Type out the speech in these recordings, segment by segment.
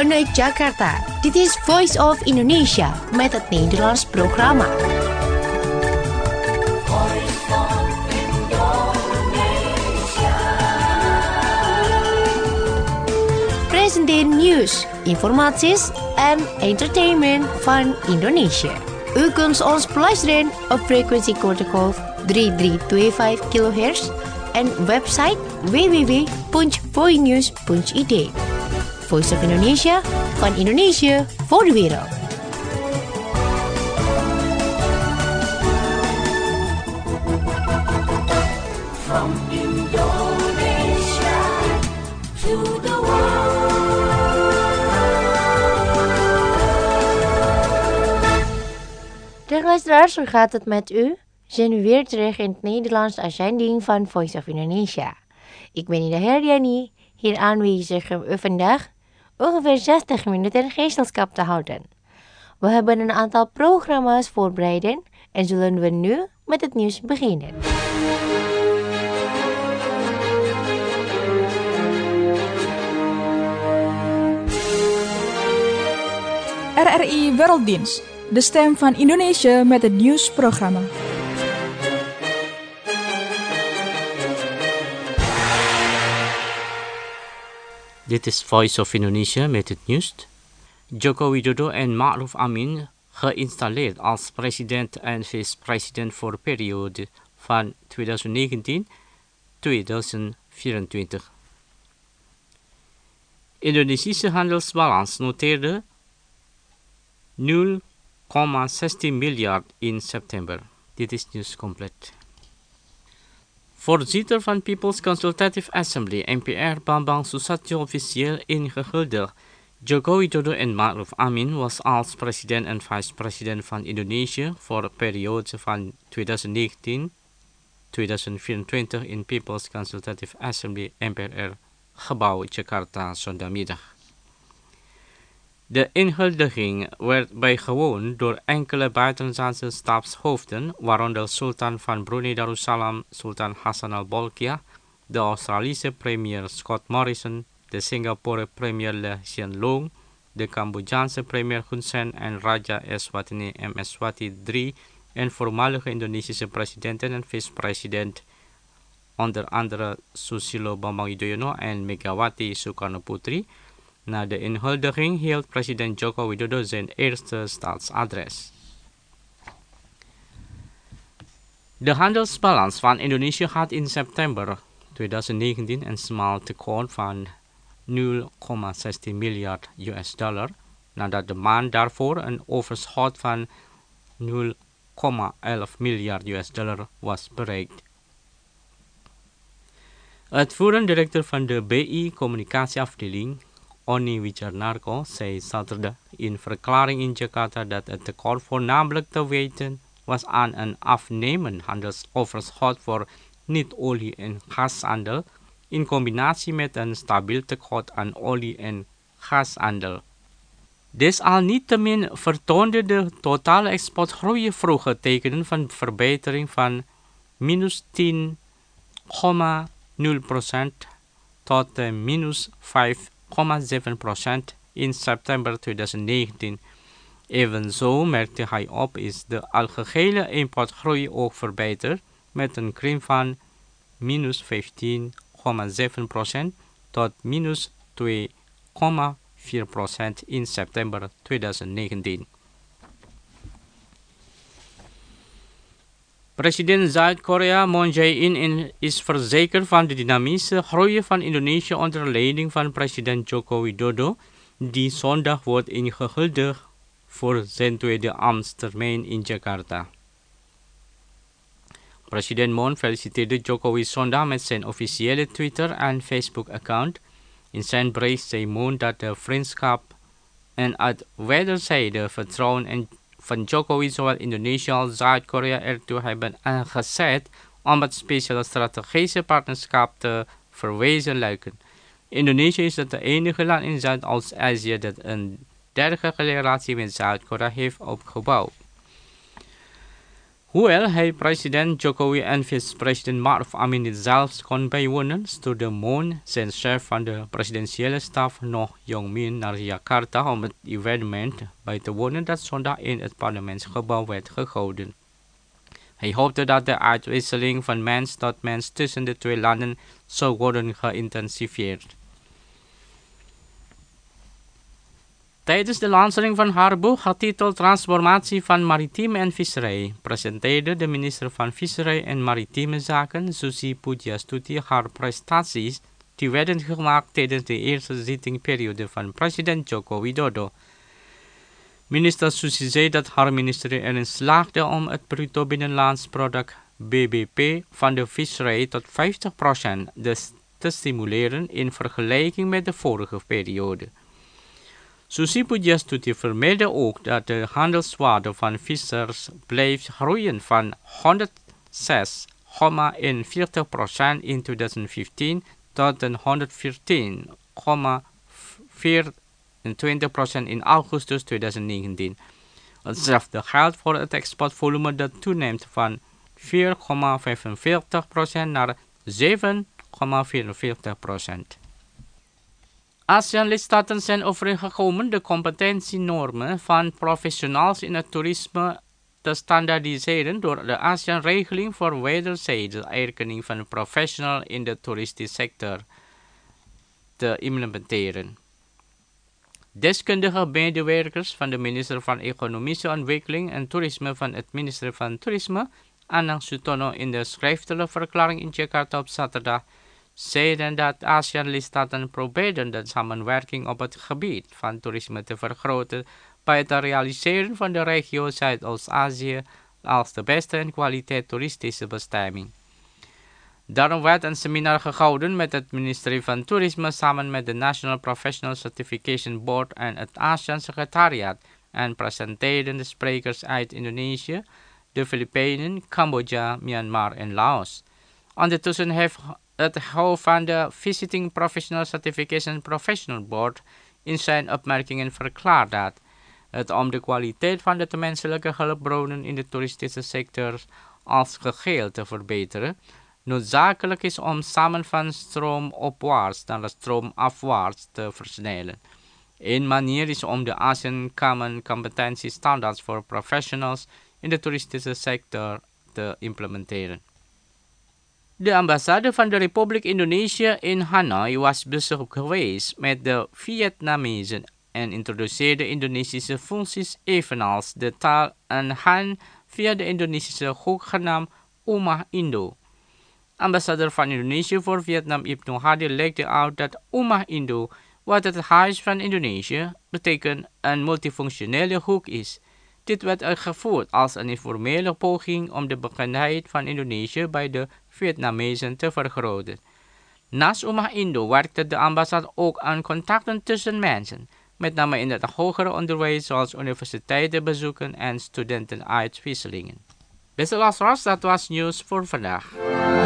vanuit Jakarta. Dit is Voice of Indonesia met het Nederlands programma. Presenteer nieuws, informaties en entertainment van Indonesia. U kunt ons beluisteren op frequentie kortgolf 3325 kHz en website www.voinews.id. Voice of Indonesia, van Indonesië voor de wereld. From Indonesia to the world. Dag luisteraars, hoe gaat het met u? Zijn we weer terug in het Nederlands uitzending van Voice of Indonesia. Ik ben Ida Herdiani, hier aanwezig om u vandaag ongeveer 60 minuten gezelschap te houden. We hebben een aantal programma's voorbereid en zullen we nu met het nieuws beginnen. RRI Werelddienst, de stem van Indonesië met het nieuwsprogramma. Dit is Voice of Indonesia met het nieuws. Joko Widodo en Ma'ruf Amin geïnstalleerd als president en vice-president voor de periode van 2019-2024. Indonesische handelsbalans noteerde 0,16 miljard in september. Dit is nieuws compleet. Voorzitter van People's Consultative Assembly, NPR, Bambang Susatyo officieel ingehuldigd. Joko Widodo en Ma'ruf Amin was als president en vice-president van Indonesië voor de periode van 2019-2024 in People's Consultative Assembly, NPR, gebouw Jakarta, zondagmiddag. De inhuldiging werd bijgewoond door enkele buitenlandse staatshoofden, waaronder Sultan van Brunei Darussalam, Sultan Hassan al-Bolkiah, de Australische premier Scott Morrison, de Singapore premier Lee Hsien Loong, de Cambodjaanse premier Hun Sen en Raja Eswatini M. Eswati III en voormalige Indonesische presidenten en vice-president, onder andere Susilo Bambang Yudhoyono en Megawati Soekarno-Putri. Na de inhuldiging hield president Joko Widodo zijn eerste staatsadres. De handelsbalans van Indonesië had in september 2019 een smal tekort van 0,16 miljard US dollar, nadat de maand daarvoor een overschot van 0,11 miljard US dollar was bereikt. Uitvoerend directeur van de BI communicatieafdeling, Oni Wijarnarko, zei zaterdag in verklaring in Jakarta dat het tekort voornamelijk te wijten was aan een afnemend handelsoverschot voor niet-olie- en gashandel in combinatie met een stabiel tekort aan olie- en gashandel. Desalniettemin vertoonde de totale exportgroei vroege tekenen van verbetering van minus 10,0% tot minus 5,7% in september 2019. Evenzo merkte hij op is de algehele importgroei ook verbeterd met een krimp van minus 15,7% tot minus 2,4% in september 2019. President Zuid-Korea Moon Jae-in is verzekerd van de dynamische groei van Indonesië onder leiding van president Joko Widodo, die zondag wordt ingehuldigd voor zijn tweede ambtstermijn in Jakarta. President Moon feliciteerde Jokowi zondag met zijn officiële Twitter- en Facebook-account. In zijn brief zei Moon dat de vriendschap en het wederzijds vertrouwen van Jokowi zowel Indonesië als Zuid-Korea ertoe hebben aangezet om het speciale strategische partnerschap te verwezenlijken. Indonesië is het enige land in Zuidoost-Azië dat een dergelijke relatie met Zuid-Korea heeft opgebouwd. Hoewel hij president Jokowi en vice-president Ma'ruf Amin niet zelfs kon bijwonen, stuurde Moon, zijn chef van de presidentiële staf, nog Jong-min naar Jakarta om het evenement bij te wonen dat zondag in het parlementsgebouw werd gehouden. Hij hoopte dat de uitwisseling van mens tot mens tussen de twee landen zou worden geïntensiveerd. Tijdens de lancering van haar boek getiteld Transformatie van Maritiem en Visserij presenteerde de minister van Visserij en Maritieme Zaken, Susi Pujiastuti, haar prestaties die werden gemaakt tijdens de eerste zittingperiode van president Joko Widodo. Minister Susi zei dat haar ministerie erin slaagde om het bruto binnenlands product BBP van de visserij tot 50% te stimuleren in vergelijking met de vorige periode. Susi Pujiastuti vermeldde ook dat de handelswaarde van vissers blijft groeien van 106,41% in 2015 tot 114,24% in augustus 2019. Hetzelfde geldt voor het exportvolume dat toeneemt van 4,45% naar 7,44%. ASEAN-lidstaten zijn overeengekomen de competentienormen van professionals in het toerisme te standaardiseren door de ASEAN-regeling voor wederzijdse erkenning van professionals in de toeristische sector te implementeren. Deskundige medewerkers van de minister van Economische Ontwikkeling en Toerisme van het ministerie van Toerisme, Anang Sutono, in de schriftelijke verklaring in Jakarta op zaterdag, zeiden dat ASEAN-lidstaten probeerden de samenwerking op het gebied van toerisme te vergroten bij het realiseren van de regio Zuidoost-Azië als de beste en kwaliteit toeristische bestemming. Daarom werd een seminar gehouden met het ministerie van Toerisme samen met de National Professional Certification Board en het ASEAN-secretariaat en presenteerden de sprekers uit Indonesië, de Filipijnen, Cambodja, Myanmar en Laos. Ondertussen heeft het hoofd van de Visiting Professional Certification Professional Board in zijn opmerkingen verklaard dat het om de kwaliteit van de menselijke hulpbronnen in de toeristische sector als geheel te verbeteren, noodzakelijk is om samen van stroomopwaarts naar de stroomafwaarts te versnellen. Een manier is om de ASEAN Common Competency Standards voor Professionals in de toeristische sector te implementeren. De ambassade van de Republiek Indonesië in Hanoi was bezig geweest met de Vietnamezen en introduceerde Indonesische functies evenals de taal en Han via de Indonesische hoek genaamd Umah Indo. Ambassadeur van Indonesië voor Vietnam Ibnu Hadi legde uit dat Umah Indo, wat het huis van Indonesië betekent, een multifunctionele hoek is. Dit werd uitgevoerd als een informele poging om de bekendheid van Indonesië bij de Vietnamezen te vergroten. Naast Umah Indo werkte de ambassade ook aan contacten tussen mensen, met name in het hoger onderwijs zoals universiteitenbezoeken en studentenuitwisselingen. Beste luisteraars, dat was nieuws voor vandaag.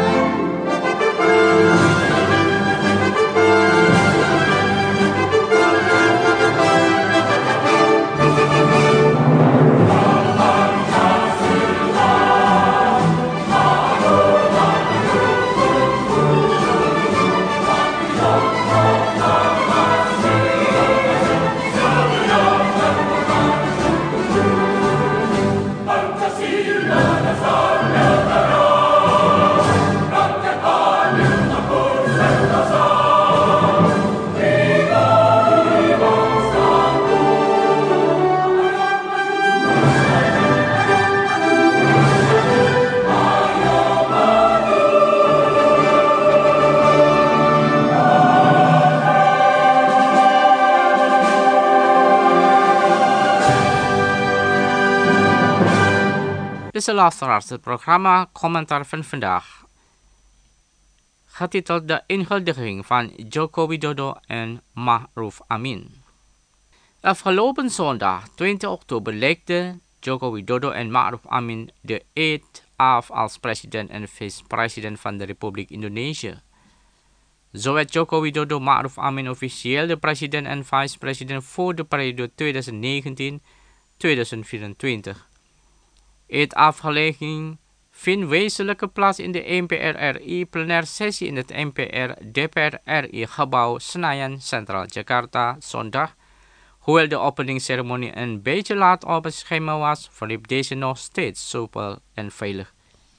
Beste luisteraars, het programma Commentaar van vandaag, getiteld De inhuldiging van Joko Widodo en Ma'ruf Amin. Afgelopen zondag, 20 oktober, legden Joko Widodo en Ma'ruf Amin de eed af als president en vice-president van de Republiek Indonesië. Zo werd Joko Widodo Ma'ruf Amin officieel de president en vice-president voor de periode 2019-2024. Het afgelegen vindt wezenlijke plaats in de NPR-RI plenaire sessie in het NPR-DPR-RI-gebouw Senayan Central Jakarta zondag. Hoewel de openingsceremonie een beetje laat op het schema was, verliep deze nog steeds soepel en veilig.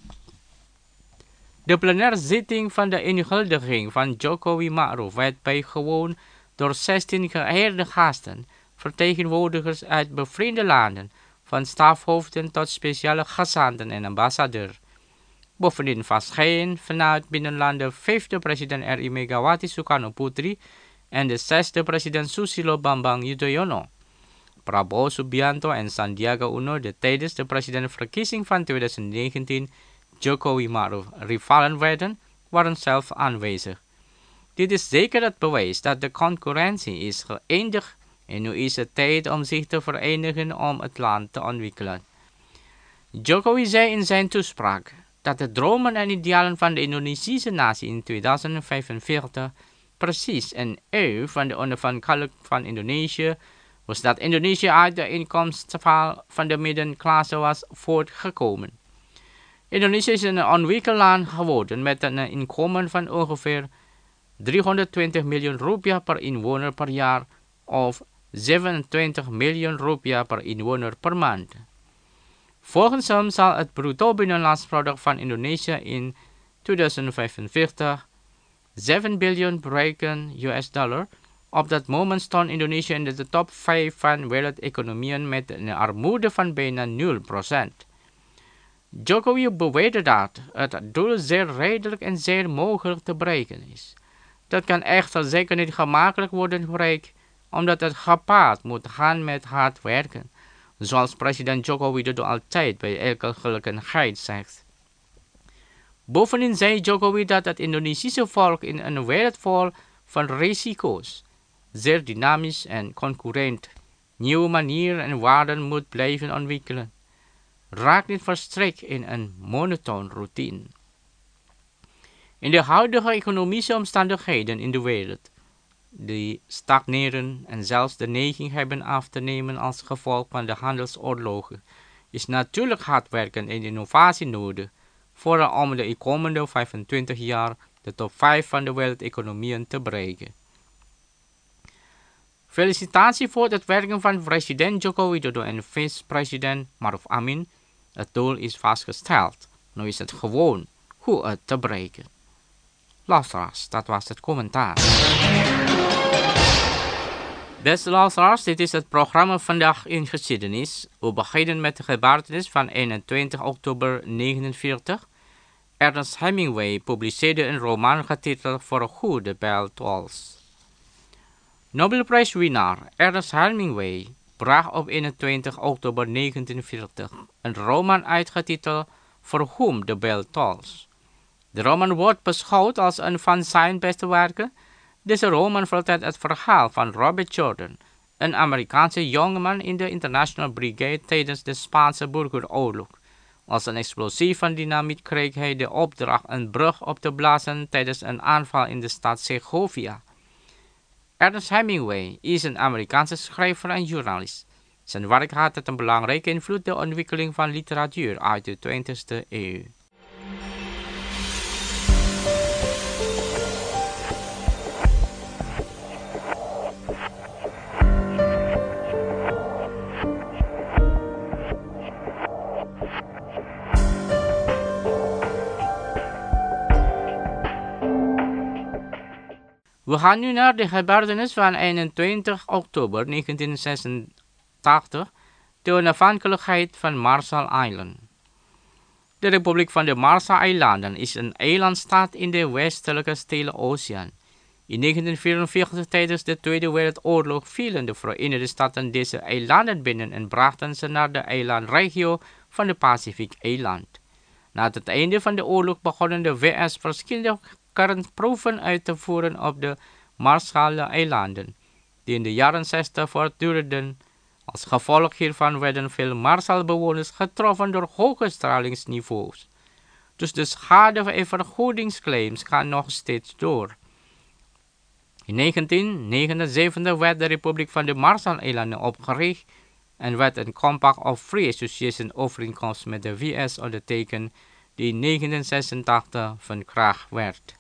De plenaire zitting van de inhuldiging van Jokowi Ma'ruf werd bijgewoond door 16 geëerde gasten, vertegenwoordigers uit bevriende landen, van stafhoofden tot speciale gezanten en ambassadeur. Bovendien verscheen vanuit binnenland de 5e president RI Megawati Soekarno-Putri en de 6e president Susilo Bambang Yudhoyono. Prabowo Subianto en Sandiaga Uno, de tijdens de presidentsverkiezing van 2019 Jokowi Ma'ruf rivalen werden, waren zelf aanwezig. Dit is zeker het bewijs dat de concurrentie is geëindigd en nu is het tijd om zich te verenigen om het land te ontwikkelen. Jokowi zei in zijn toespraak dat de dromen en idealen van de Indonesische natie in 2045 precies een eeuw van de onafhankelijkheid van Indonesië was, dat Indonesië uit de inkomstenval van de middenklasse was voortgekomen. Indonesië is een ontwikkeld land geworden met een inkomen van ongeveer 320 miljoen rupiah per inwoner per jaar of 27 miljoen rupiah per inwoner per maand. Volgens hem zal het bruto binnenlands product van Indonesië in 2045 $7 biljoen bereiken US. Op dat moment stond Indonesië in de top 5 van wereldeconomieën met een armoede van bijna 0%. Jokowi beweerde dat het doel zeer redelijk en zeer mogelijk te bereiken is. Dat kan echter zeker niet gemakkelijk worden bereikt, omdat het gepaard moet gaan met hard werken, zoals president Joko Widodo altijd bij elke gelegenheid zegt. Bovendien zei Jokowi dat het Indonesische volk in een wereld vol van risico's zeer dynamisch en concurrent nieuwe manieren en waarden moet blijven ontwikkelen. Raak niet verstrikt in een monotoon routine. In de huidige economische omstandigheden in de wereld, die stagneren en zelfs de neiging hebben af te nemen als gevolg van de handelsoorlogen, is natuurlijk hard werken en innovatie nodig, vooral om de komende 25 jaar de top 5 van de wereldeconomieën te bereiken. Felicitatie voor het werken van president Joko Widodo en vice-president Ma'ruf Amin. Het doel is vastgesteld. Nu is het gewoon hoe het te bereiken. Luisteraars, dat was het commentaar. Beste luisteraars, dit is het programma Vandaag in Geschiedenis. We beginnen met de gebeurtenis van 21 oktober 1949. Ernest Hemingway publiceerde een roman getiteld For Who the Bell Tolls. Nobelprijswinnaar Ernest Hemingway bracht op 21 oktober 1940 een roman uitgetiteld For Whom the Bell Tolls. De roman wordt beschouwd als een van zijn beste werken. Deze roman vertelt het verhaal van Robert Jordan, een Amerikaanse jongeman in de International Brigade tijdens de Spaanse burgeroorlog. Als een explosief van dynamiet kreeg hij de opdracht een brug op te blazen tijdens een aanval in de stad Segovia. Ernest Hemingway is een Amerikaanse schrijver en journalist. Zijn werk had een belangrijke invloed op de ontwikkeling van literatuur uit de 20e eeuw. We gaan nu naar de gebeurtenis van 21 oktober 1986, de onafhankelijkheid van Marshall-eiland. De Republiek van de Marshall-eilanden is een eilandstaat in de westelijke Stille Oceaan. In 1944 tijdens de Tweede Wereldoorlog vielen de Verenigde Staten deze eilanden binnen en brachten ze naar de eilandregio van de Pacific-eiland. Na het einde van de oorlog begonnen de VS verschillende kernproeven uit te voeren op de Marshall-eilanden, die in de jaren 60 voortduurden. Als gevolg hiervan werden veel Marshall-bewoners getroffen door hoge stralingsniveaus. Dus de schade- en vergoedingsclaims gaan nog steeds door. In 1979 werd de Republiek van de Marshall-eilanden opgericht en werd een compact of Free Association overeenkomst met de VS ondertekend die in 1986 van kracht werd.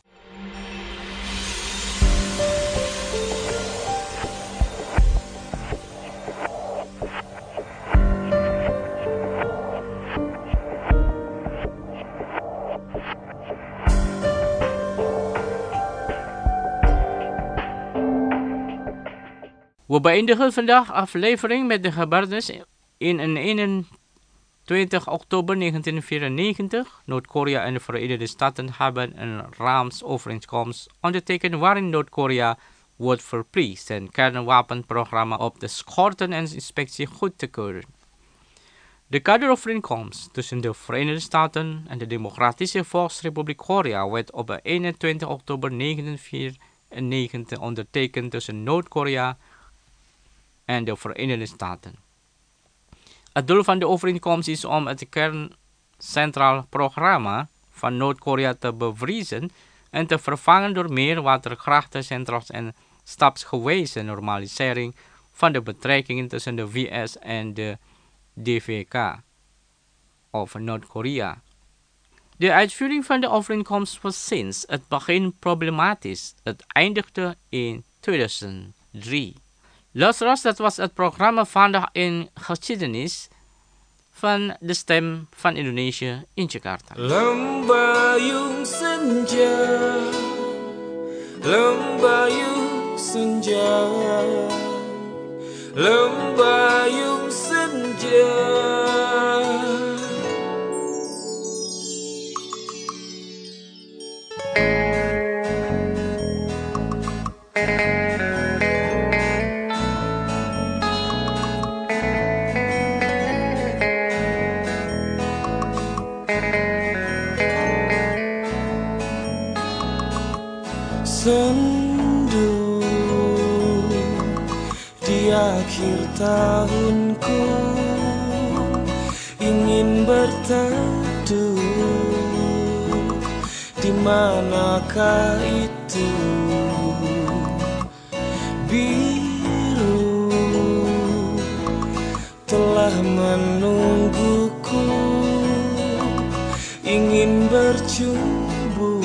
We beëindigen vandaag aflevering met de gebeurtenis in 21 oktober 1994. Noord-Korea en de Verenigde Staten hebben een raamsovereenkomst ondertekend waarin Noord-Korea wordt verplicht zijn kernwapenprogramma op de schorten en inspectie goed te keuren. De kaderovereenkomst tussen de Verenigde Staten en de Democratische Volksrepubliek Korea werd op 21 oktober 1994 ondertekend tussen Noord-Korea en de Verenigde Staten. Het doel van de overeenkomst is om het kerncentraal programma van Noord-Korea te bevriezen en te vervangen door meer waterkrachtencentrales en stapsgewijze normalisering van de betrekkingen tussen de VS en de DVK of Noord-Korea. De uitvoering van de overeenkomst was sinds het begin problematisch. Het eindigde in 2003. Luisteraars, dat was het programma Vandaag in Geschiedenis van de Stem van Indonesië in Jakarta. Lembayung senja, lembayung senja, lembayung senja. Sendu di akhir tahunku ingin berteduh, di manakah itu biru telah menungguku, ingin bercumbu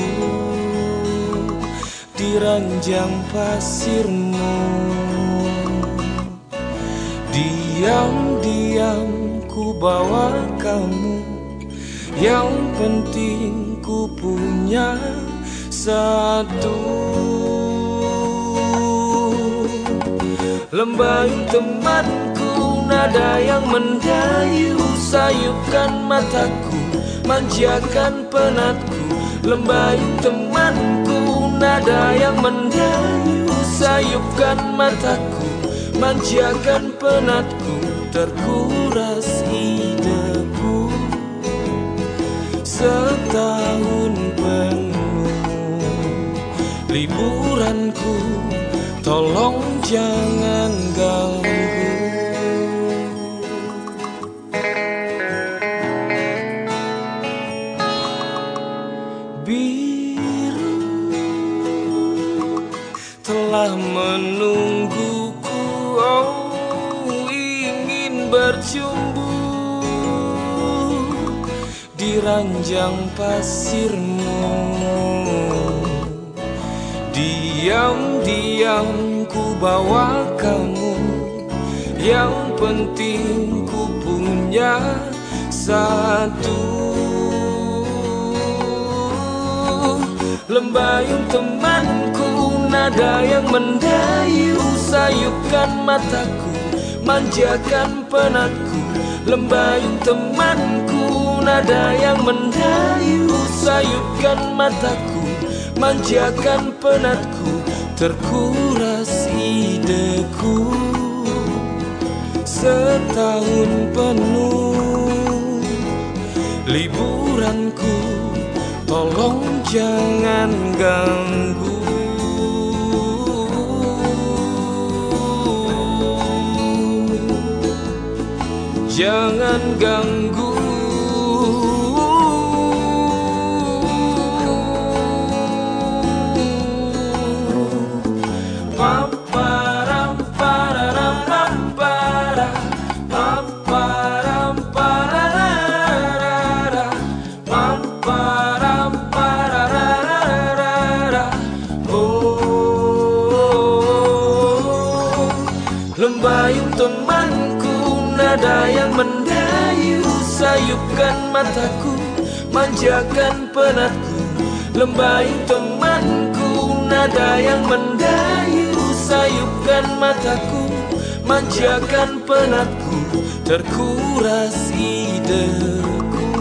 di ranjang pasirmu. Diam-diam ku bawa kamu, yang penting ku punya satu. Lembayung temanku, nada yang mendayu, sayupkan mataku, manjakan penatku. Lembayung temanku, nada yang mendayu, sayupkan mataku, manjakan penatku. Terkuras ideku setahun penuh, liburanku tolong jangan ganggu. Biru telah menungguku, oh ingin bercumbu di ranjang pasirmu. Diam-diam ku bawa kamu, yang penting ku punya satu. Lembayung temanku, nada yang mendayu, sayupkan mataku, manjakan penatku. Lembayung temanku, nada yang mendayu, sayupkan mataku, manjakan penatku. Terkuras ideku setahun penuh, liburanku tolong jangan ganggu. Jangan ganggu. Paparam pararam pampara, nada yang mendayu, sayupkan mataku, manjakan penatku. Lembai temanku, nada yang mendayu, sayupkan mataku, manjakan penatku. Terkuras ideku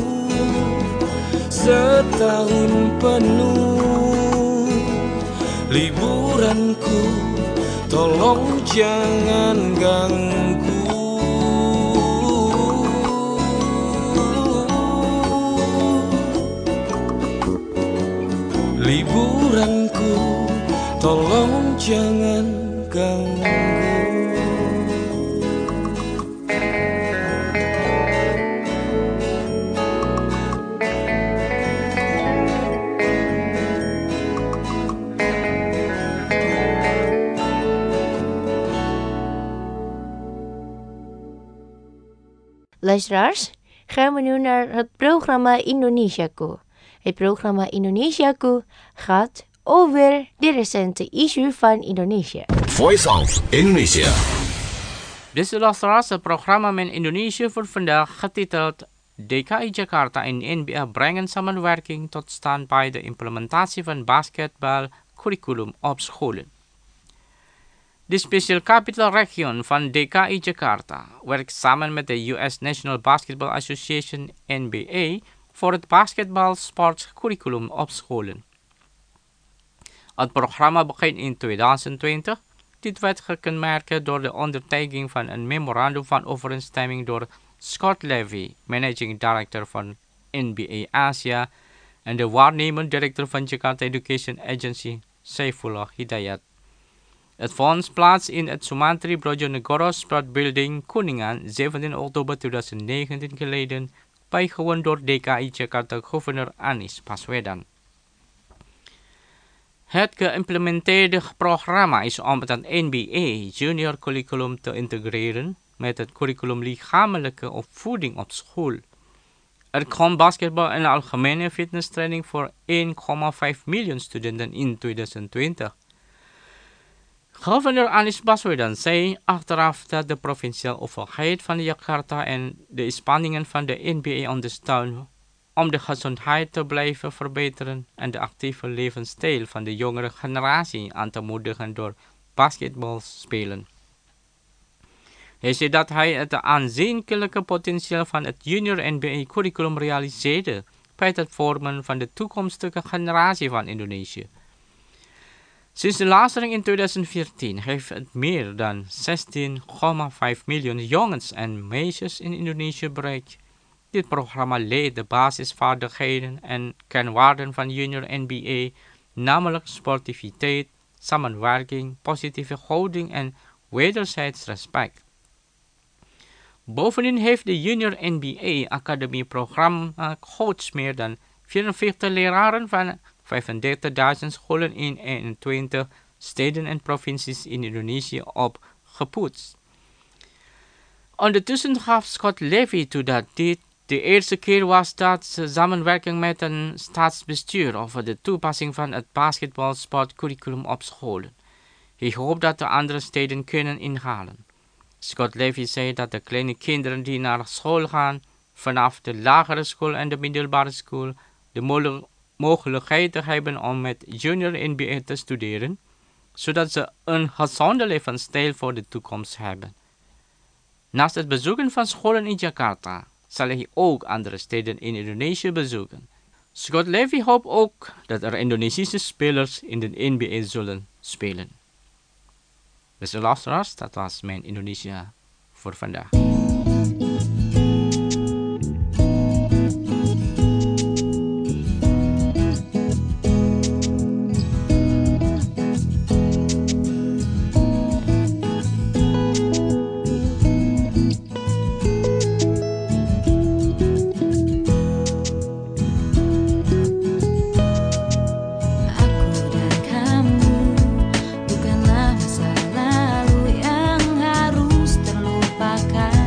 setahun penuh. Liburanku, tolong jangan ganggu. Liburanku, tolong jangan ganggu. Luisteraars, gaan we nu naar het programma Indonesiaku. Het programma Indonesiaku gaat over de recente issue van Indonesië. Voice of Indonesia. Dit is het programma met Indonesië voor vandaag getiteld DKI Jakarta en NBA brengen samenwerking tot stand bij de implementatie van basketbalcurriculum op scholen. De Special Capital Region van DKI Jakarta werkt samen met de US National Basketball Association NBA voor het basketbalsportcurriculum op scholen. Het programma begint in 2020. Dit werd gekenmerkt door de ondertekening van een memorandum van overeenstemming door Scott Levy, Managing Director van NBA Asia, en de waarnemend directeur van Jakarta Education Agency, Saifullah Hidayat. Het vond plaats in het Sumantri Brojonegoro Sport Building, Kuningan, 17 oktober 2019 geleden, bijgewoond door DKI Jakarta gouverneur Anies Baswedan. Het geïmplementeerde programma is om het NBA junior curriculum te integreren met het curriculum lichamelijke opvoeding op school. Er komt basketbal en algemene fitnesstraining voor 1,5 miljoen studenten in 2020. Gouverneur Anies Baswedan zei achteraf dat de provinciale overheid van Jakarta en de inspanningen van de NBA ondersteunen om de gezondheid te blijven verbeteren en de actieve levensstijl van de jongere generatie aan te moedigen door basketbalspelen. Hij zei dat hij het aanzienlijke potentieel van het junior NBA-curriculum realiseerde bij het vormen van de toekomstige generatie van Indonesië. Sinds de lancering in 2014 heeft het meer dan 16,5 miljoen jongens en meisjes in Indonesië bereikt. Dit programma leert de basisvaardigheden en kernwaarden van junior NBA, namelijk sportiviteit, samenwerking, positieve houding en wederzijds respect. Bovendien heeft de Junior NBA Academy programma coach meer dan 44 leraren van 35.000 scholen in 21 steden en provincies in Indonesië opgepoetst. Ondertussen gaf Scott Levy toe dat dit de eerste keer was dat ze samenwerking met een staatsbestuur over de toepassing van het basketbalsportcurriculum op scholen. Hij hoopt dat de andere steden kunnen inhalen. Scott Levy zei dat de kleine kinderen die naar school gaan, vanaf de lagere school en de middelbare school, de mogelijkheid hebben om met junior NBA te studeren, zodat ze een gezonde levensstijl voor de toekomst hebben. Naast het bezoeken van scholen in Jakarta, zal hij ook andere steden in Indonesië bezoeken. Scott Levy hoopt ook dat er Indonesische spelers in de NBA zullen spelen. Beste luisteraars, dat was mijn Indonesië voor vandaag. Bukanlah masa lalu yang harus terlupakan.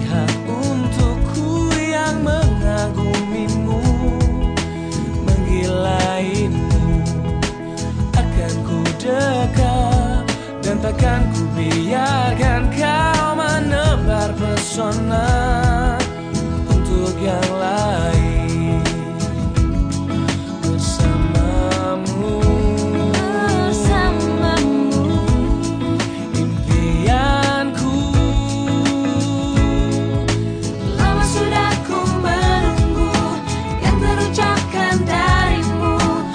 berpihak untukku yang mengagumimu, menggilaimu. Akan ku dekat dan takkan ku biarkan kau menebar pesona untuk yang lain. Bersamamu, impianku. Lama sudah ku menunggu yang terucapkan darimu.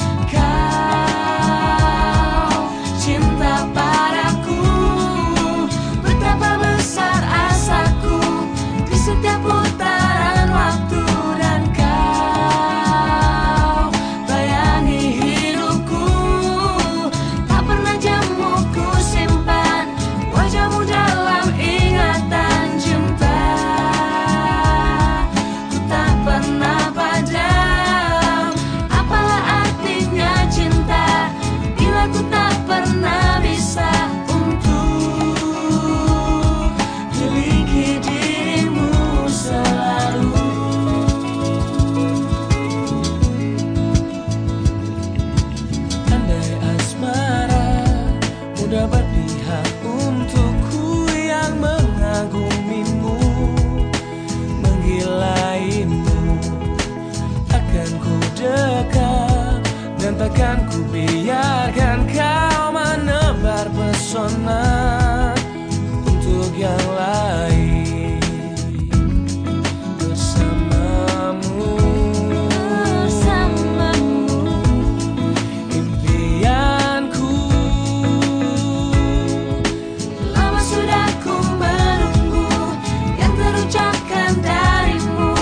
Kau cinta padaku, betapa besar asaku di setiap putaran waktu. Dan kau bayangi hidupku, tak pernah jemu ku simpan wajahmu dalam ingatan cinta. Ku tak pernah padam, apalah artinya cinta bila ku tak pernah bisa untuk miliki dirimu selalu. Andai asmara mudah berpihak untukku yang mengagumimu, menggilaimu. Akan ku dekat dan takkan ku biarkan kau menebar pesona untuk yang lain. Bersamamu, impianku. Lama sudah ku menunggu yang terucapkan darimu.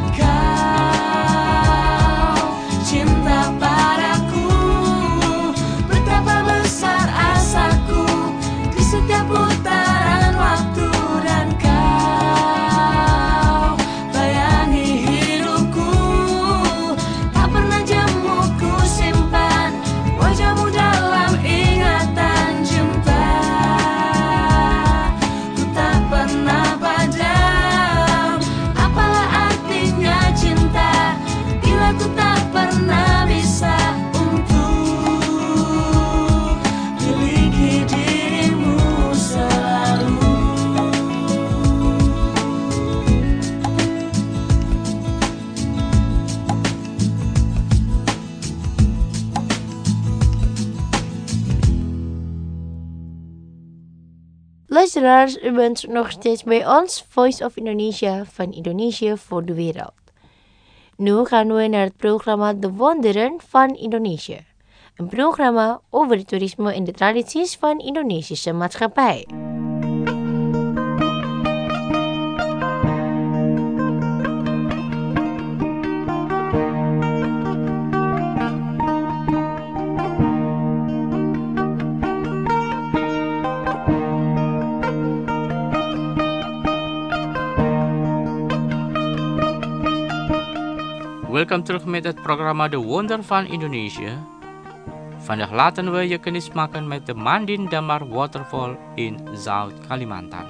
Kau cinta padaku, betapa besar asaku di setiap putaran waktu. Dan kau bayangi hidupku, tak pernah jemu ku simpan wajahmu dalam ingatan cinta. Ku tak pernah padam, apalah artinya cinta bila ku tak pernah bisa untuk miliki dirimu selalu. Luisteraars, u bent nog steeds bij ons, Voice of Indonesia van Indonesië voor de wereld. Nu gaan we naar het programma De Wonderen van Indonesië. Een programma over het toerisme en de tradities van Indonesische maatschappij. Welkom terug met het programma De Wonder van Indonesië. Vandaag laten we je kennis maken met de Mandin Damar Waterfall in Zuid-Kalimantan.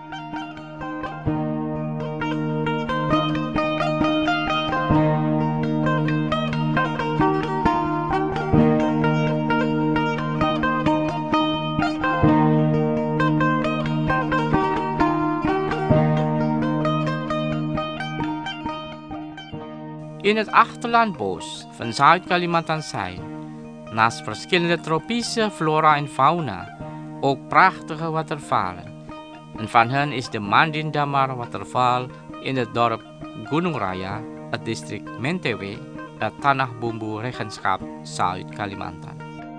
In het achterlandbos van Zuid-Kalimantan zijn, naast verschillende tropische flora en fauna, ook prachtige watervallen. En van hen is de Mandin Damar Waterval in het dorp Gunung Raya, het district Mentewe, het Tanah Bumbu Regentschap Zuid-Kalimantan.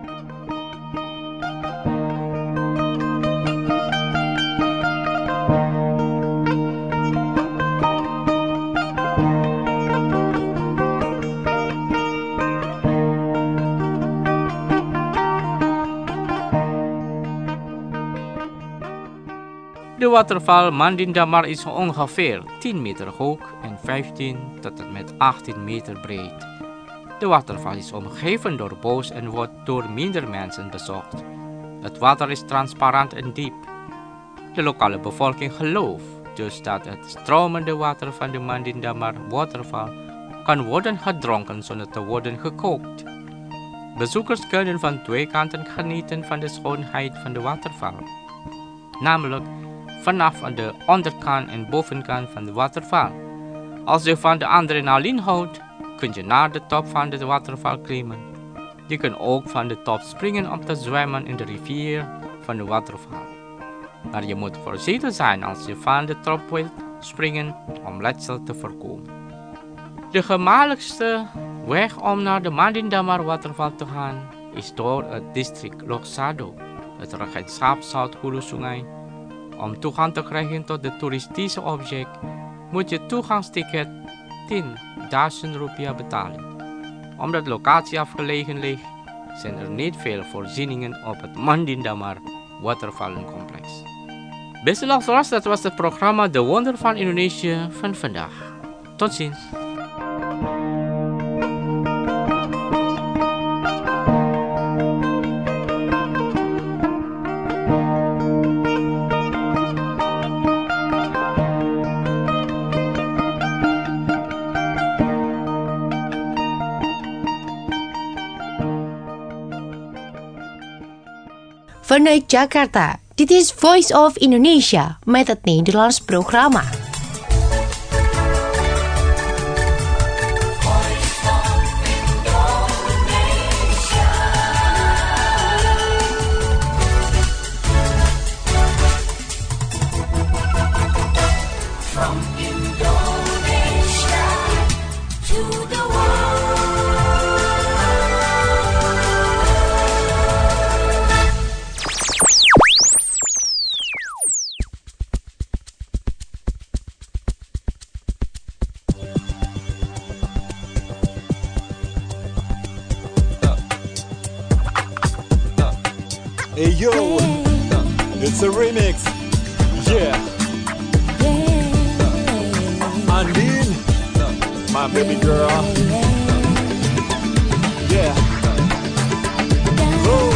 De waterval Mandin Damar is ongeveer 10 meter hoog en 15 tot en met 18 meter breed. De waterval is omgeven door bos en wordt door minder mensen bezocht. Het water is transparant en diep. De lokale bevolking gelooft Dus dat het stromende water van de Mandindamar waterval kan worden gedronken zonder te worden gekookt. Bezoekers kunnen van twee kanten genieten van de schoonheid van de waterval. Namelijk vanaf de onderkant en bovenkant van de waterval. Als je van de adrenaline houdt, kun je naar de top van de waterval klimmen. Je kunt ook van de top springen om te zwemmen in de rivier van de waterval. Maar je moet voorzichtig zijn als je van de top wilt springen om letsel te voorkomen. De gemakkelijkste weg om naar de Mandindamar waterval te gaan is door het district Loksado, het regentschap Zuid-Hulu-Sungai. Om toegang te krijgen tot de toeristische object moet je toegangsticket 10.000 rupiah betalen. Omdat de locatie afgelegen ligt, zijn er niet veel voorzieningen op het Mandindamar watervallencomplex. Beste luisteraars, dat was het programma De Wonder van Indonesië van vandaag. Tot ziens. Vanuit Jakarta, dit is Voice of Indonesia met het Nederlands programma. From Indonesia to the Hey yo, it's a remix. Yeah. Andin, my baby girl. Yeah. Oh.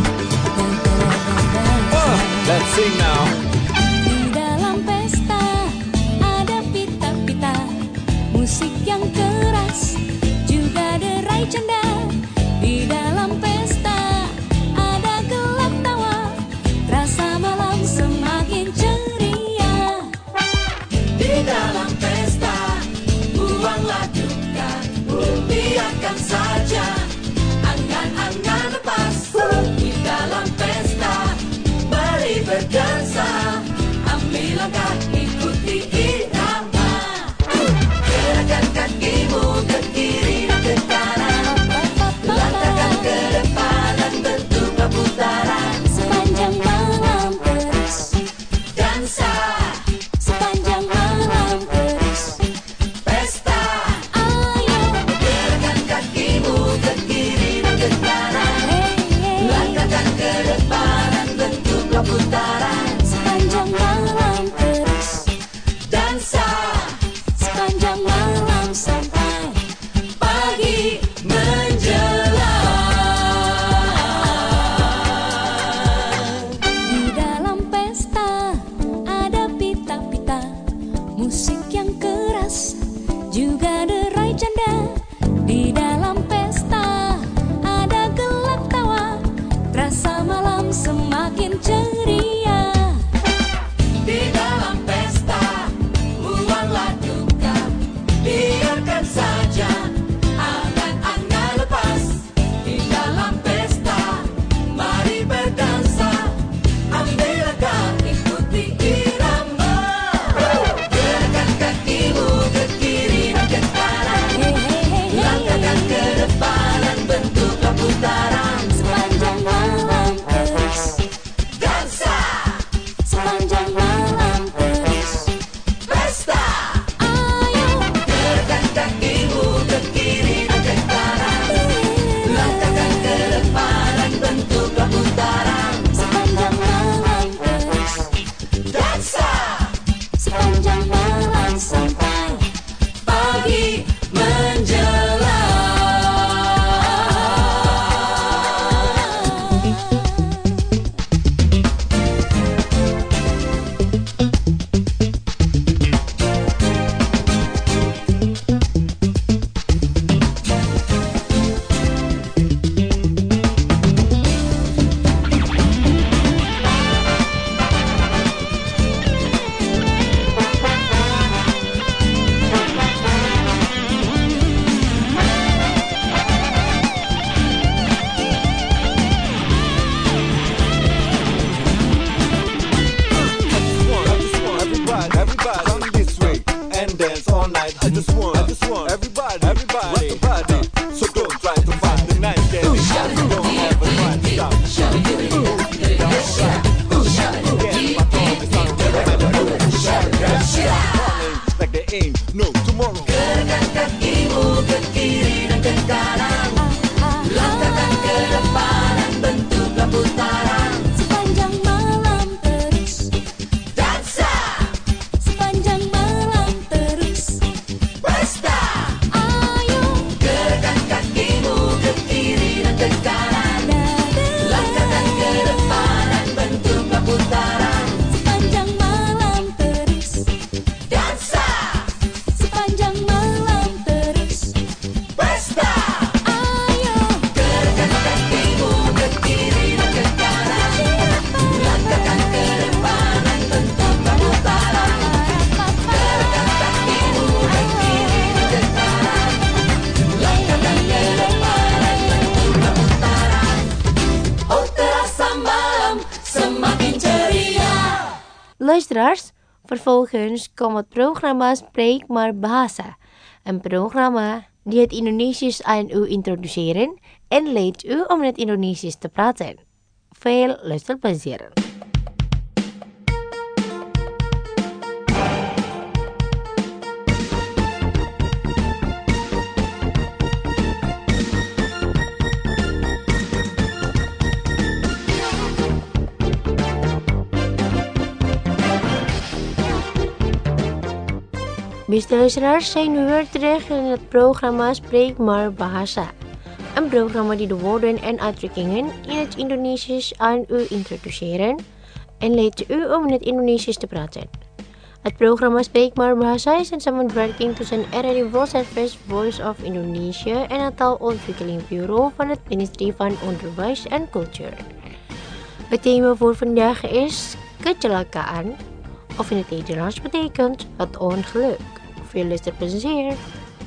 Let's sing now. Di dalam pesta ada pita-pita, musik yang keras, juga derai canda. Di dalam pesta ada gelak tawa, rasa malam semakin ceria. Di dalam pesta buanglah duka, biarkan saja angan-angan lepas. Di dalam pesta mari berdansa, ambil langkah ikuti irama. Gerakan kakimu ke kiri dan ke kanan, all night. I just want everybody, rock the body. So don't try to find the night candy. Don't ever try to stop. Like there ain't no tomorrow. Gerakkan kakimu ke kiri dan ke kanan. Langkahkan ke depan dan bentuklah putaran. Sepanjang malam terus dansa. Sepanjang malam terus pesta. Ayo gerakkan kakimu ke kiri dan ke kanan. Langkahkan ke depan dan bentuklah putaran. Sepanjang malam terus dansa. Sepanjang malam terus pesta. Ayo gerakkan kakimu ke kiri dan ke kanan. Langkahkan ke depan dan bentuklah putaran. Gerakkan kakimu ke kiri dan ke kanan. Langkahkan ke depan dan bentuklah putaran. Oh, terasa malam semakin ceria. Luisteraars, vervolgens komt het programma Spreek maar Bahasa. Een programma die het Indonesisch aan u introduceren en leidt u om het Indonesisch te praten. Veel luisterplezier. Beste luisteraars, zijn we weer terug in het programma Spreek maar Bahasa. Een programma die de woorden en uitdrukkingen in het Indonesisch aan u introduceren en leidt u om in het Indonesisch te praten. Het programma Spreek maar Bahasa is een samenwerking tussen RRI World Service Voice of Indonesia en het taalontwikkelingsbureau van het ministerie van Onderwijs en Cultuur. Het thema voor vandaag is kecelakaan, of in het Nederlands betekent het ongeluk. Veel luisterplezier.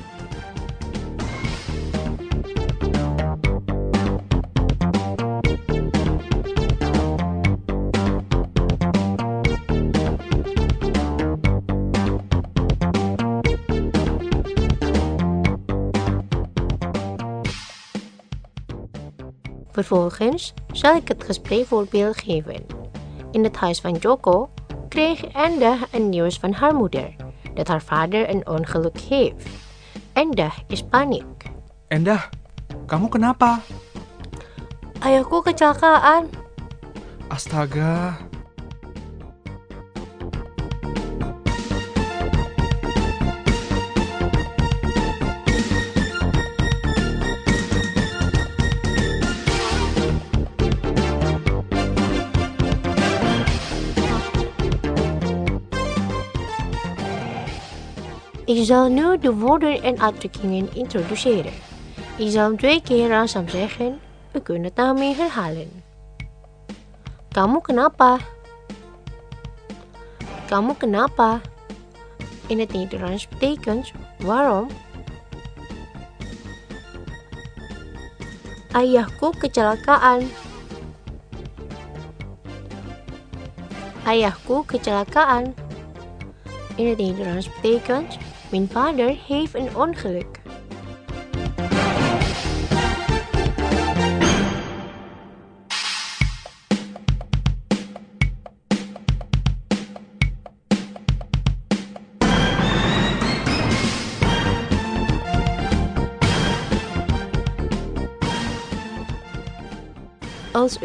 Vervolgens zal ik het gespreekvoorbeeld geven. In het huis van Joko kreeg Endah een nieuws van haar moeder dat haar vader een ongeluk heeft. Endah is panik. Endah, kamu kenapa? Ayahku kecelakaan. Astaga. Ik zal nu de woorden en uitdrukkingen introduceren. Ik zal hem 2 keer langzaam zeggen. U kunt het daarmee herhalen. Kamu kenapa? Kamu kenapa? In het Nederlands betekent waarom? Ayahku kecelakaan. Ayahku kecelakaan. In het Nederlands betekent mijn vader heeft een ongeluk. Als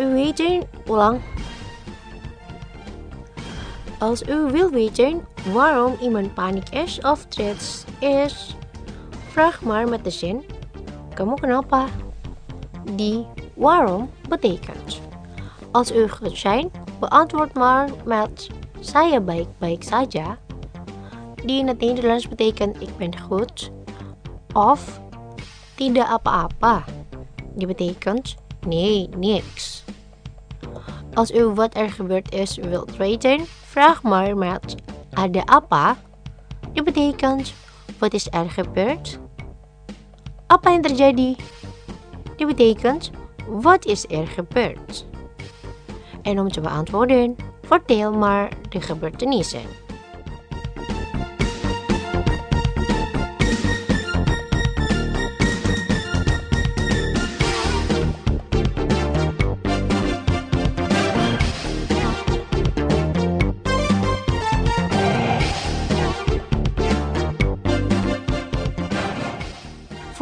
u wil weten waarom iemand paniek is of trots is, vraag maar met de zin, kamu kenapa? Die waarom betekent. Als u goed zijn, beantwoord maar met saya baik-baik saja, die in het Nederlands betekent ik ben goed, of tidak apa-apa, die betekent nee, niks. Als u wat er gebeurd is wilt weten, vraag maar met ada apa, die betekent wat is er gebeurd? Apa yang terjadi? Die betekent wat is er gebeurd? En om te beantwoorden, vertel maar de gebeurtenissen.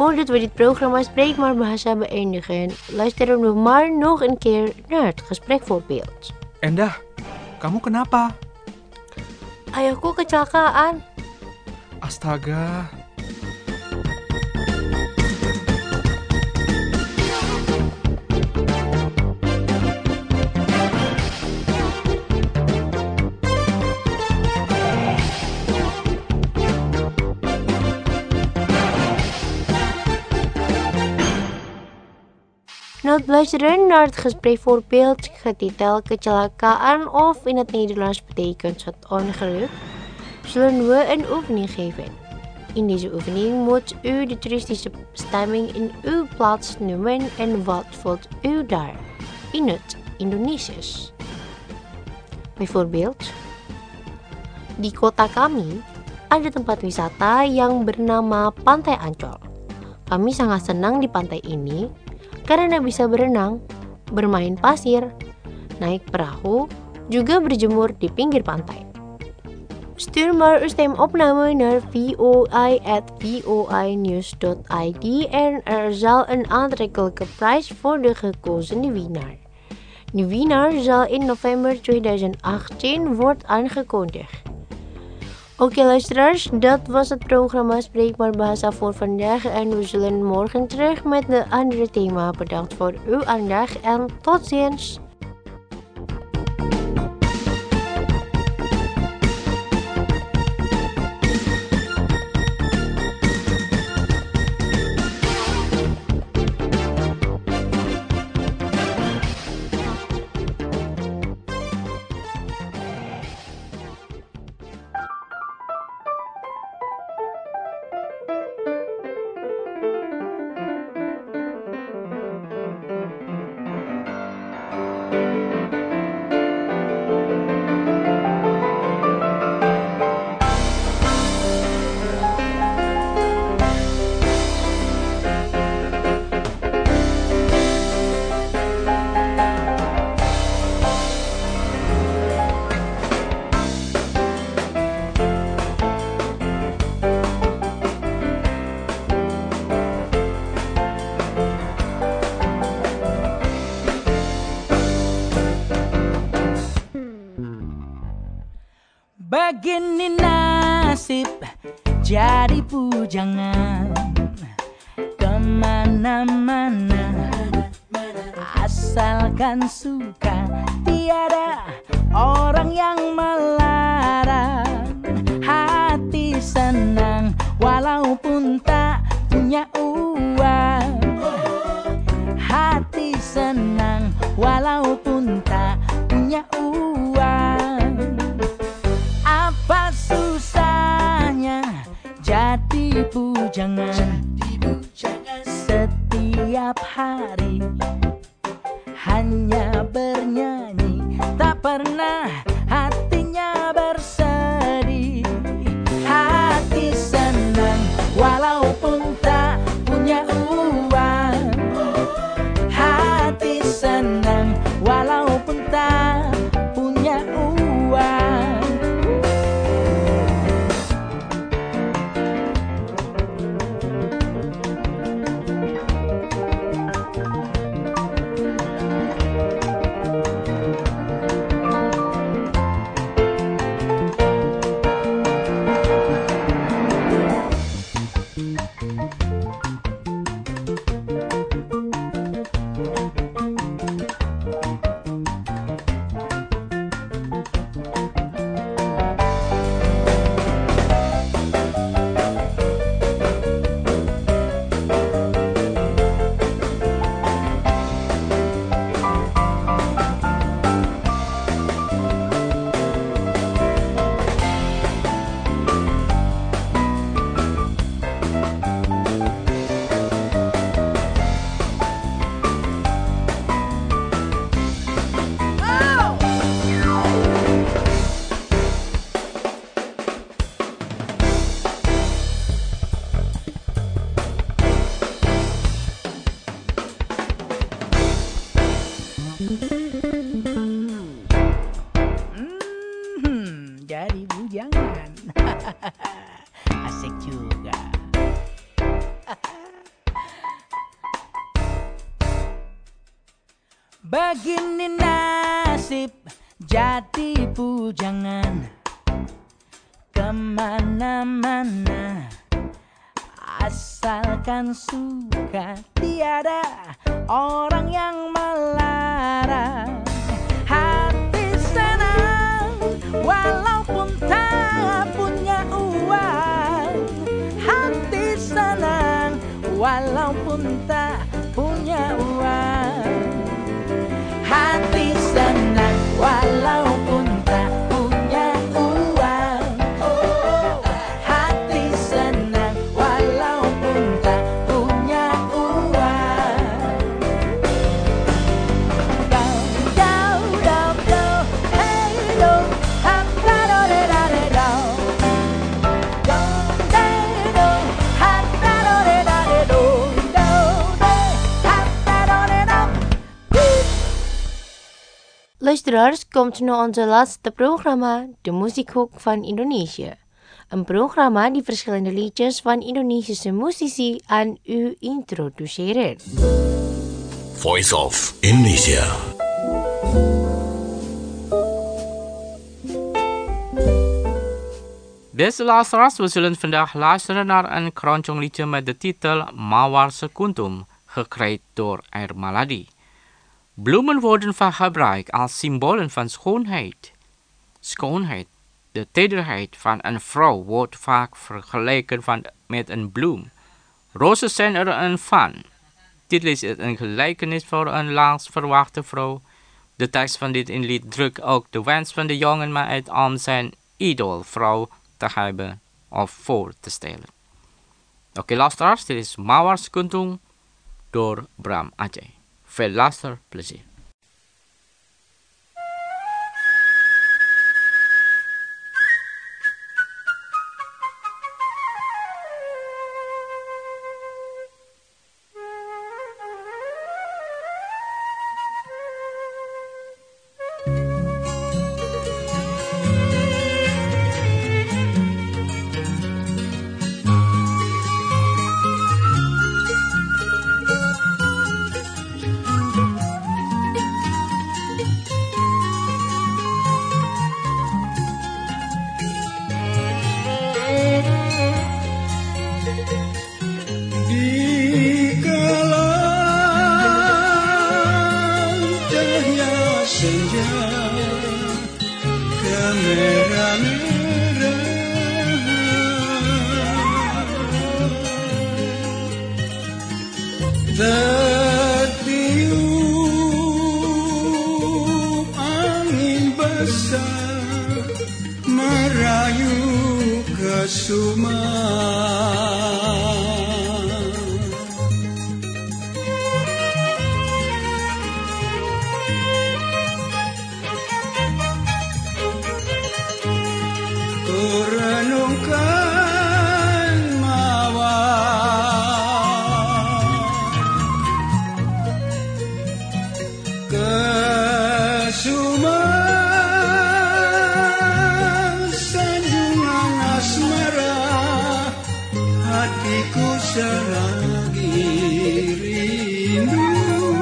voordat we dit programma Spreek maar Bahasa beëindigen, luisteren we maar nog een keer naar het gesprekvoorbeeld. Endah, kamu kenapa? Ayahku kecelakaan. Astaga. Nou, luisteren naar het gesprekvoorbeeld getiteld Kecelakaan of in het Nederlands betekent het ongeluk, zullen we een oefening geven. In deze oefening moet u de toeristische bestemming in uw plaats noemen en wat voelt u daar in het Indonesisch. Bijvoorbeeld, di kota kami ada tempat wisata yang bernama Pantai Ancol. Kami sangat senang di pantai ini karena bisa berenang, bermain pasir, naik perahu, juga berjemur di pinggir pantai. Stuur maar uw stemopname naar voi@voinews.id en er zal een aantrekkelijke prijs voor de gekozen winnaar. De winnaar zal in november 2018 worden aangekondigd. Oké luisteraars, dat was het programma Spreek maar Bahasa voor vandaag en we zullen morgen terug met een andere thema. Bedankt voor uw aandacht en tot ziens! Begini nasib jadi bujangan kemana-mana, asalkan suka tiada orang yang melarang. Hati senang walaupun tak punya uang, hati senang walaupun tak punya uang. Apa susahnya jadi bujangan setiap hari, hanya bernyanyi tak pernah hatinya bersedih. Hati senang walaupun tak punya uang, hati senang walaupun tak punya uang. Begini nasib jadi bujangan kemana-mana, asalkan suka tiada orang yang melarang. Hati senang walaupun tak punya uang, hati senang walaupun tak punya uang. Hati senang walaupun tak punya uang. Hati senang walaupun tak punya uang. Do do do do, hey do, ha da do de da de do. Do de do, ha da do de da de do. Do de, ha da do de do. Luisteraars, komt nu onze laatste programma, de Muziekhoek van Indonesië. Een programma die verschillende liedjes van Indonesische muzici aan u introduceren. Voice of Indonesia. Beste luisteraars, we zullen vandaag luisteren naar een keroncong liedje met de titel Mawar Sekuntum, gecreëerd door Air Maladi. Bloemen worden vaak gebruikt als symbolen van schoonheid. Schoonheid, de tederheid van een vrouw, wordt vaak vergeleken met een bloem. Rozen zijn er een van. Dit is een gelijkenis voor een langs verwachte vrouw. De tekst van dit lied drukt ook de wens van de jongen maar uit om zijn idoolvrouw te hebben of voor te stellen. Oké, luisteraars, dit is Mawar Sekuntum door Bram Aceh. Veel luisterplezier. Tertiup angin besar merayu ke Sumar. Kurenungkan mawar ke Sumar, sanjungan asmara, hatiku selagi rindu,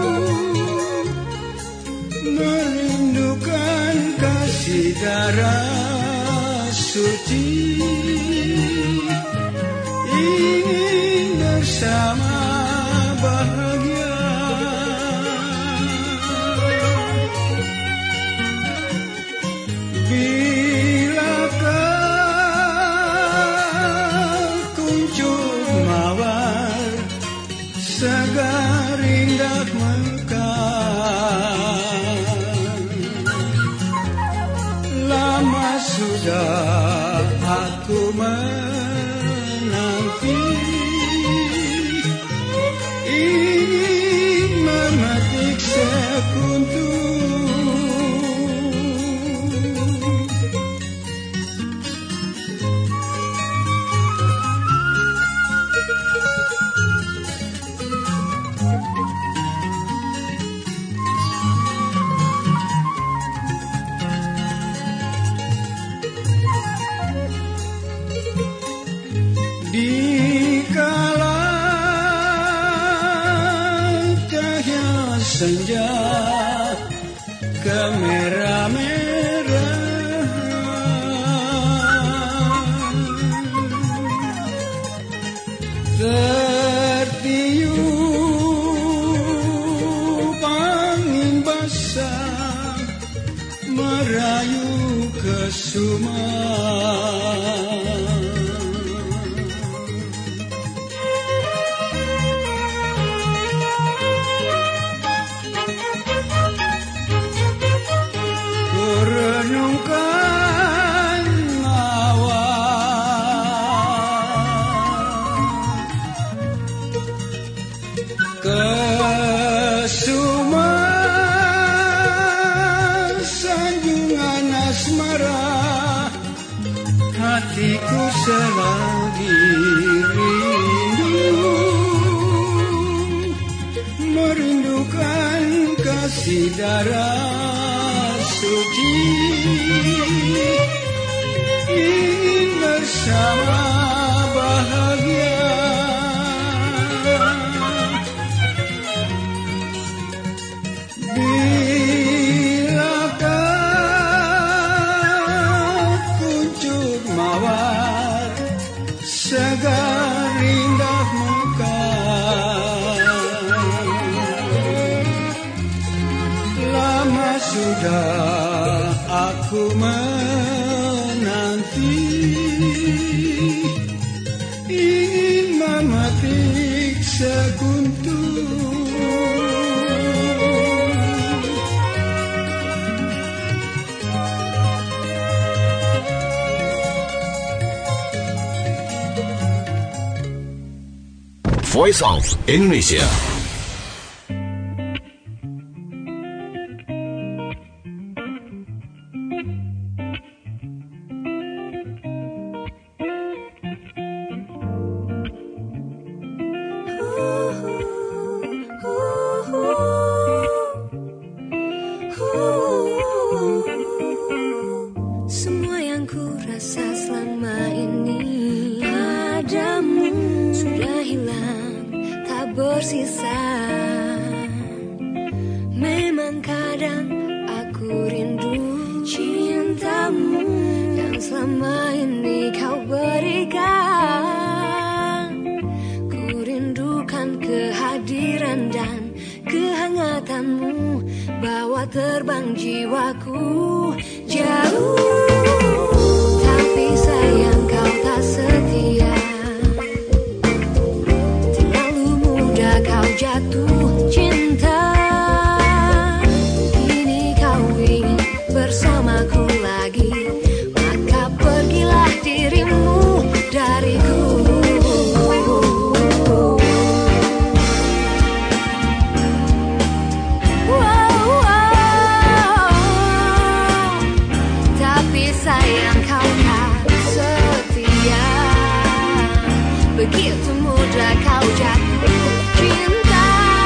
merindukan kasih darah suci, ingin bersama bahagia. Bilakah kuncup mawar segar indah mekar, lama sudah aku menanti, ingin memetik sekuntum. Dikala cahaya senja kemerah-merahan tertiup angin basah merayu kesuma. Renungkan awal kesuma sanjungan asmara, hatiku selagi rindu merindukan kasih darah suci, ingin bersama bahagia. Bilakah kuncup mawar segar indah mekar, lama sudah aku menanti, ingin memetik sekuntum Voice of Indonesia. Semua yang ku rasa selama ini padamu sudah hilang, tak bersisa. Memang kadang aku rindu cintamu yang selama ini kau berikan. Ku rindukan kehadiran dan kehangatanmu, bawa terbang jiwaku jauh. Tapi sayang kau tak setia, terlalu mudah kau jatuh cinta. Kini kau ingin bersamaku lagi, maka pergilah dirimu dariku. Sayang kau tak setia, begitu mudah kau jatuh cinta.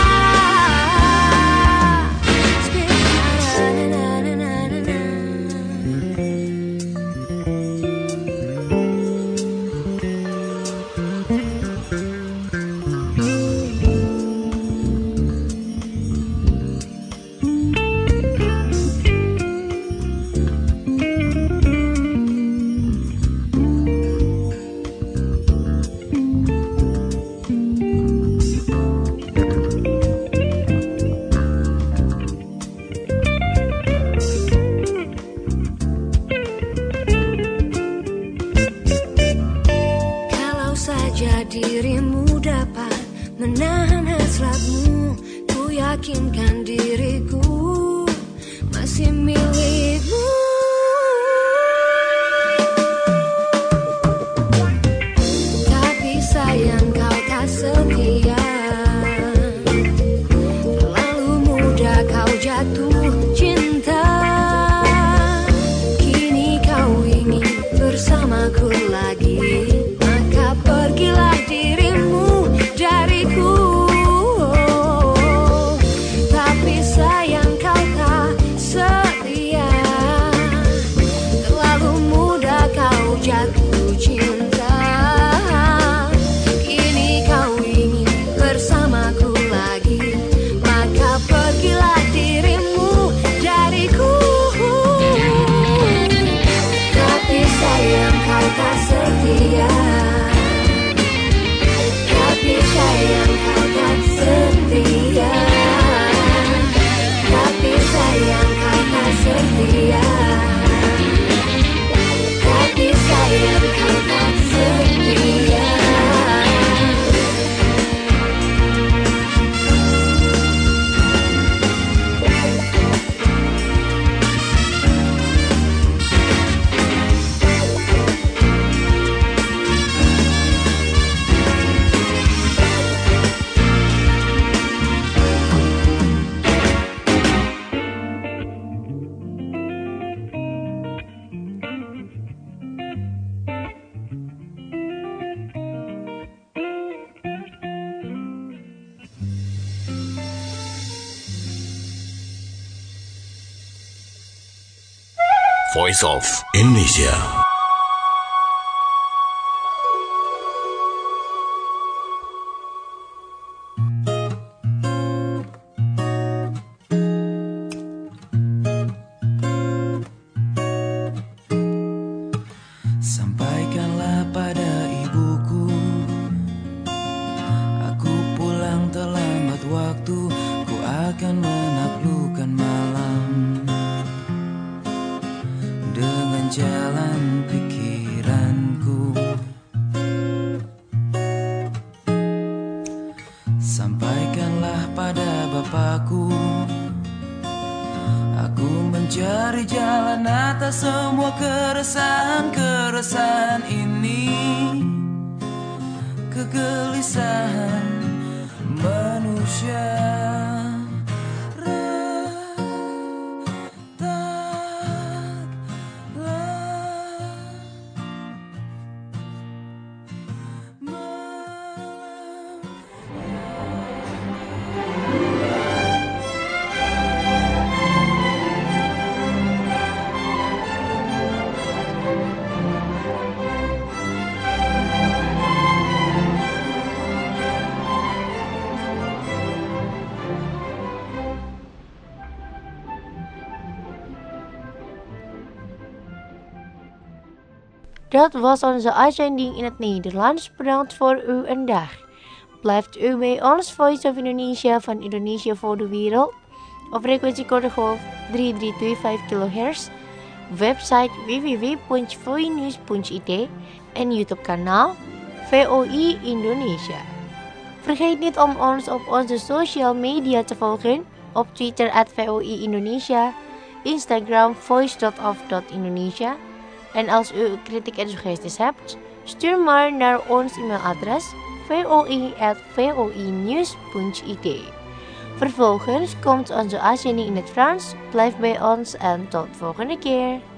Dirimu dapat menahan hasratmu, ku yakinkan diriku masih milikmu. Tapi sayang kau tak setia, terlalu mudah kau jatuh cinta. Kini kau ingin bersamaku lagi, maka pergilah dirimu dariku. Tapi sayang kau tak setia, Voice of Indonesia. Sampaikanlah pada ibuku, aku pulang terlambat waktu, ku akan menaklukkan malam dengan jalan pikiranku. Sampaikanlah pada bapakku, aku mencari jalan atas semua keresahan ini, kegelisahan manusia. Dat was onze uitzending in het Nederlands. Bedankt voor uw aandacht. Blijft u bij ons Voice of Indonesia van Indonesië voor de wereld op frequentie kortegolf 3325 kHz, website www.voinews.it en YouTube kanaal VOI Indonesia. Vergeet niet om ons op onze social media te volgen, op Twitter @VOI Indonesia, Instagram voice.of.indonesia. En als u kritiek en suggesties hebt, stuur maar naar ons e-mailadres voi@voinews.it. Vervolgens komt onze uitzending in het Frans. Blijf bij ons en tot volgende keer.